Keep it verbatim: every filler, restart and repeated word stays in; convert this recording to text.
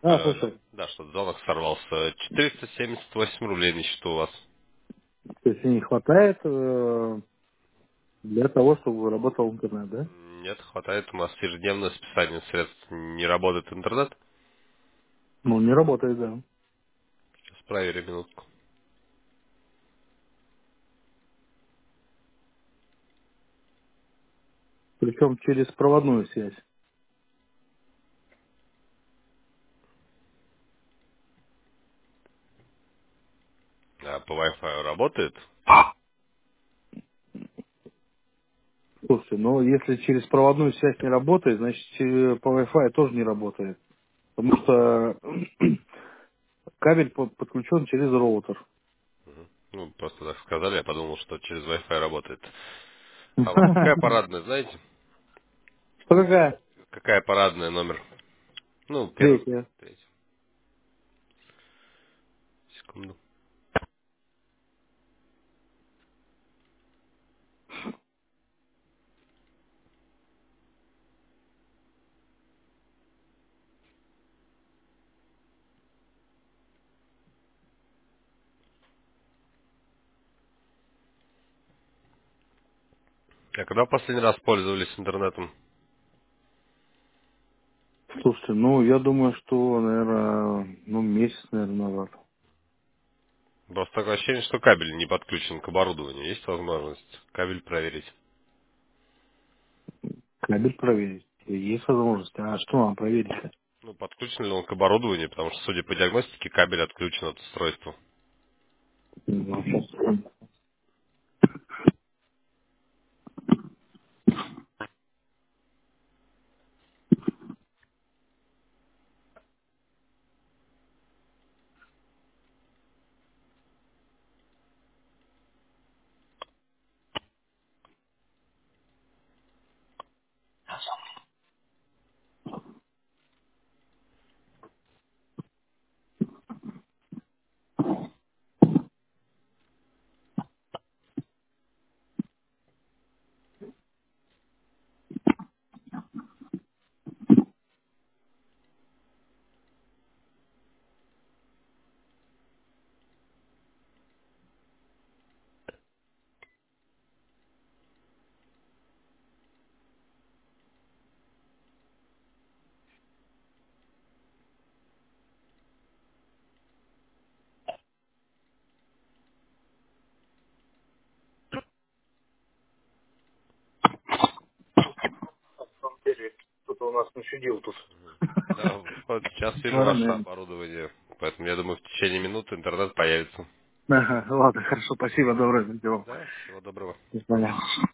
А, Э, слушай, да, что звонок сорвался. четыреста семьдесят восемь рублей на счету у вас. то есть не хватает э, для того, чтобы работал интернет, да? Нет, хватает. У нас ежедневное списание средств. Не работает интернет. Ну, не работает, да. Сейчас проверим минутку. Причем через проводную связь. А по Wi-Fi работает? Слушайте, ну если через проводную связь не работает, значит че- по Wi-Fi тоже не работает. Потому что кабель по- подключен через роутер. Ну, просто так сказали, я подумал, что через Wi-Fi работает. А у вас какая парадная, знаете? Что какая? Какая парадная номер? Ну, первый. Третья. Третий. Секунду. А когда в последний раз пользовались интернетом? Слушайте, ну я думаю, что, наверное, ну месяц, наверное, назад. Просто такое ощущение, что кабель не подключен к оборудованию. Есть возможность кабель проверить? Кабель проверить. Есть возможность. А что нам проверить-то? Ну, подключен ли он к оборудованию, потому что, судя по диагностике, кабель отключен от устройства. Ну, сейчас. Кто-то у нас начудил тут. Да, вот сейчас вижу Ладно, ваше наверное. оборудование, поэтому я думаю, в течение минуты интернет появится. Ага, ладно, хорошо, спасибо, доброе, до Да, всего доброго. свидания.